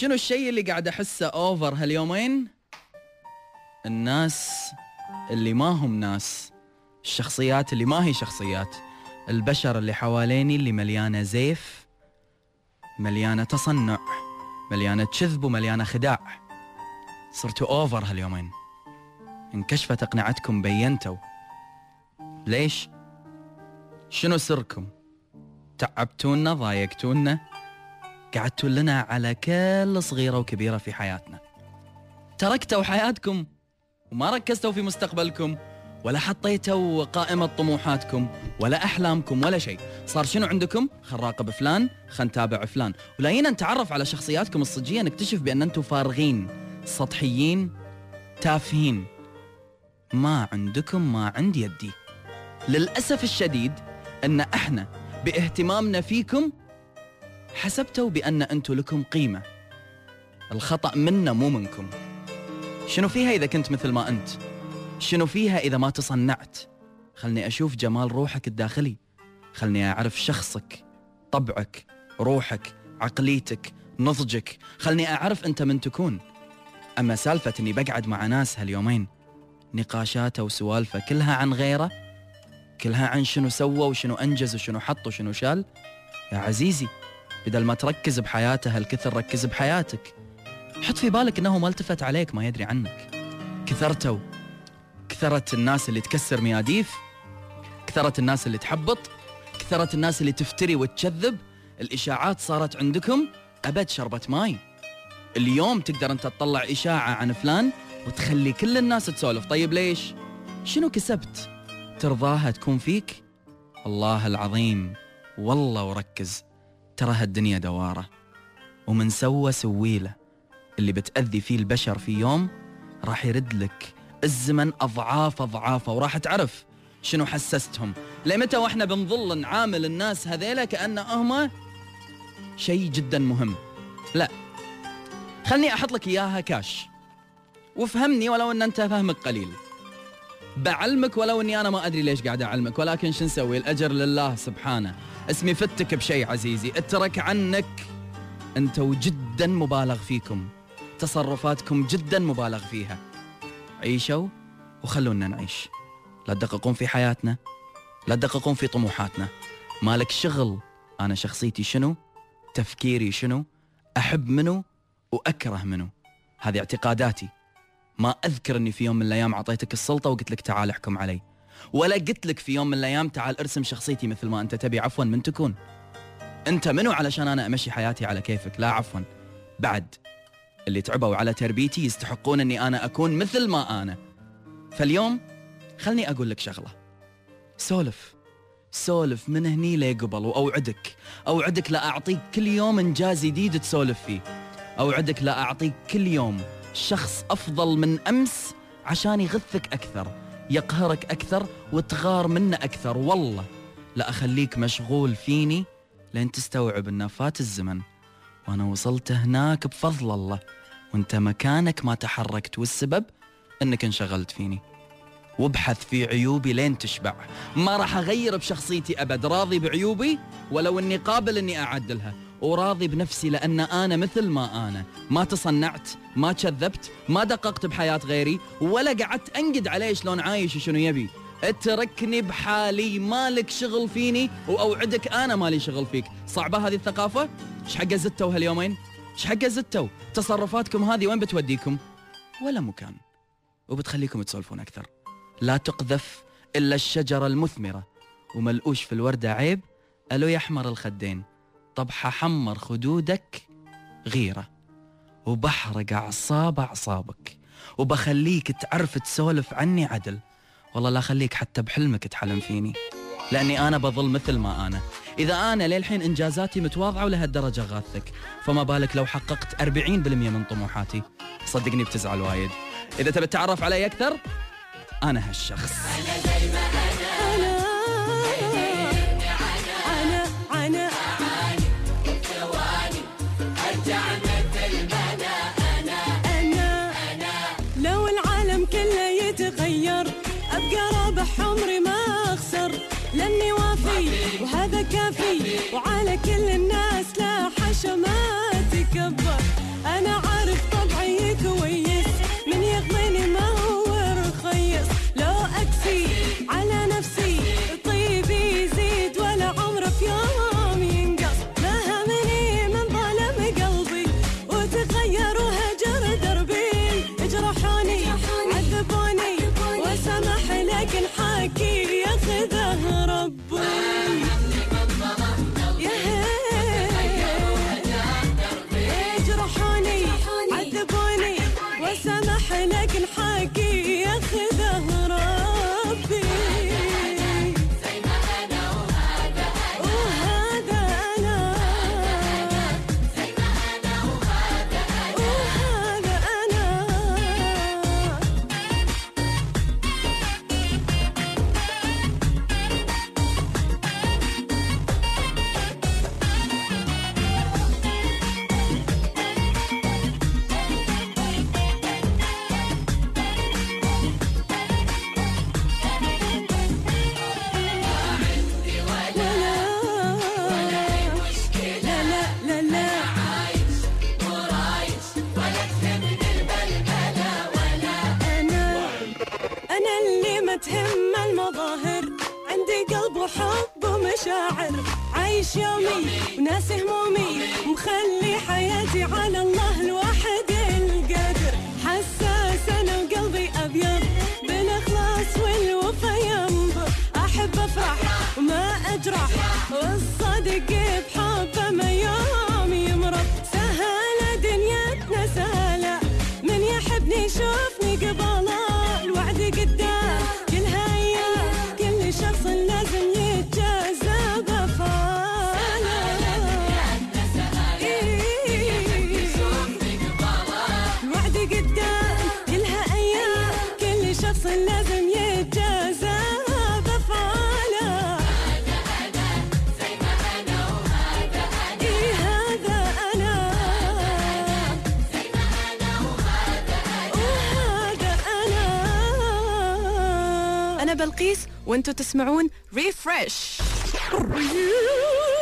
شنو الشيء اللي قاعد أحسه أوفر هاليومين؟ الناس اللي ما هم ناس، الشخصيات اللي ما هي شخصيات، البشر اللي حواليني اللي مليانة زيف، مليانة تصنع، مليانة كذب ومليانة خداع. صرتوا أوفر هاليومين، انكشفت أقنعتكم، بينتوا. ليش؟ شنو سركم؟ تعبتونا، ضايقتونا، قعدتوا لنا على كل صغيرة وكبيرة في حياتنا. تركتوا حياتكم وما ركزتوا في مستقبلكم، ولا حطيتوا قائمة طموحاتكم ولا أحلامكم ولا شيء. صار شنو عندكم؟ خل نراقب فلان، خل نتابع فلان، ولاينا نتعرف على شخصياتكم الصجية، نكتشف بأن أنتم فارغين، سطحيين، تافهين، ما عندكم ما عند يدي. للأسف الشديد أن احنا باهتمامنا فيكم حسبتوا بأن أنتم لكم قيمة. الخطأ منا مو منكم. شنو فيها إذا كنت مثل ما أنت؟ شنو فيها إذا ما تصنعت؟ خلني أشوف جمال روحك الداخلي، خلني أعرف شخصك، طبعك، روحك، عقليتك، نضجك، خلني أعرف أنت من تكون. أما سالفة أني بقعد مع ناس هاليومين نقاشاته وسوالفه كلها عن غيره، كلها عن شنو سوى وشنو أنجز وشنو حط وشنو شال، يا عزيزي بدل ما تركز بحياته هالكثر ركز بحياتك. حط في بالك أنه ما التفت عليك، ما يدري عنك. كثرت الناس اللي تكسر مياديف، كثرت الناس اللي تحبط، كثرت الناس اللي تفتري وتكذب. الإشاعات صارت عندكم أبد شربة ماي. اليوم تقدر أنت تطلع إشاعة عن فلان وتخلي كل الناس تسولف. طيب ليش؟ شنو كسبت؟ ترضاها تكون فيك؟ الله العظيم والله وركز، ترى هالدنيا دوارة، ومن سوى سويله. اللي بتأذي فيه البشر في يوم راح يرد لك الزمن أضعاف أضعافه، وراح تعرف شنو حسستهم. لمتى وإحنا بنظل نعامل الناس هذيلا كأنهم شيء جدا مهم؟ لا، خلني أحط لك إياها كاش وفهمني، ولو أن أنت فهمك قليل. بعلمك ولو أني أنا ما أدري ليش قاعد أعلمك، ولكن شو نسوي؟ الأجر لله سبحانه. اسمي فتك بشيء عزيزي، اترك عنك. أنتوا جدا مبالغ فيكم، تصرفاتكم جدا مبالغ فيها. عيشوا وخلونا نعيش. لا تدققون في حياتنا، لا تدققون في طموحاتنا. مالك شغل أنا شخصيتي شنو، تفكيري شنو، أحب منو وأكره منو. هذه اعتقاداتي. ما أذكر أني في يوم من الأيام عطيتك السلطة وقلت لك تعال احكم علي، ولا قلت لك في يوم من الأيام تعال ارسم شخصيتي مثل ما أنت تبي. عفوا، من تكون أنت منو علشان أنا أمشي حياتي على كيفك؟ لا عفوا. بعد اللي تعبوا على تربيتي يستحقون أني أنا أكون مثل ما أنا. فاليوم خلني أقول لك شغلة، سولف من هني لقبل، وأوعدك لا أعطيك كل يوم إنجاز جديد تسولف فيه. أوعدك لا أعطيك كل يوم شخص أفضل من أمس عشان يغثك أكثر، يقهرك أكثر وتغار منه أكثر. والله لا أخليك مشغول فيني لين تستوعب أن فات الزمن وأنا وصلت هناك بفضل الله، وأنت مكانك ما تحركت، والسبب أنك انشغلت فيني. وابحث في عيوبي لين تشبع. ما راح أغير بشخصيتي أبد، راضي بعيوبي ولو أني قابل أني أعدلها، وراضي بنفسي لأن أنا مثل ما أنا. ما تصنعت، ما كذبت، ما دققت بحياة غيري، ولا قعدت أنقد عليه شلون عايش وشنو يبي. اتركني بحالي، مالك شغل فيني، وأوعدك أنا مالي شغل فيك. صعبة هذه الثقافة؟ ايش حق زدتوا هاليومين؟ ايش حق زدتوا؟ تصرفاتكم هذه وين بتوديكم؟ ولا مكان، وبتخليكم تسولفون أكثر. لا تقذف إلا الشجرة المثمرة، وملقوش في الوردة عيب. ألو يحمر الخدين، طبحة حمر خدودك غيرة، وبحرق أعصابك، وبخليك تعرف تسولف عني عدل. والله لا خليك حتى بحلمك تحلم فيني، لأني أنا بظل مثل ما أنا. إذا أنا للحين إنجازاتي متواضعة ولهالدرجة غاثك، فما بالك لو حققت 40% من طموحاتي؟ صدقني بتزعل وايد. إذا تبي تتعرف علي أكثر، أنا هالشخص. أنا زي ما أنا ثواني أرجع مثل ما أنا لو العالم كله يتغير أبقى رابح عمري ما أخسر، لأني وافي وهذا كافي، وعلى كل الناس لا حشا ما تكبر. أنا عارف طبعي كويس، من يغليني ما هو رخيص. لو أكسي على نفسي طيبي يزيد ولا عمره في يوم ينقص. ما همني من ظلم قلبي وتغير وهجر دربي. جرحوني عذبوني وسمح لكن حكي ياخذه ربي. جرحوني عذبوني وسمح لكن حكي ياخذه ربي. زي ما أنا وهذا أنا زي ما أنا وهذا أنا. أنا اللي ما تهم المظاهر، عندي قلب وحب ومشاعر. عايش يومي وناسي همومي، مخلي حياتي على الله الواحد القادر. حساس أنا وقلبي أبيض، بالإخلاص والوفا ينبض. أحب أفرح وما أجرح، والصدق بحبه ما يوم يمرض. سهلة دنيتنا سهلة، من يحبني يشوفني قبله. الوعد قدام كلها أيام، كل شخص لازم يتجازى بفعله. الوعد قدام كلها أيام، كل شخص لازم يتجازى بفعله. زي ما أنا وهذا أنا. هذا أنا زي ما أنا وهذا أنا. أنا بلقيس وانتو تسمعون ريفرش.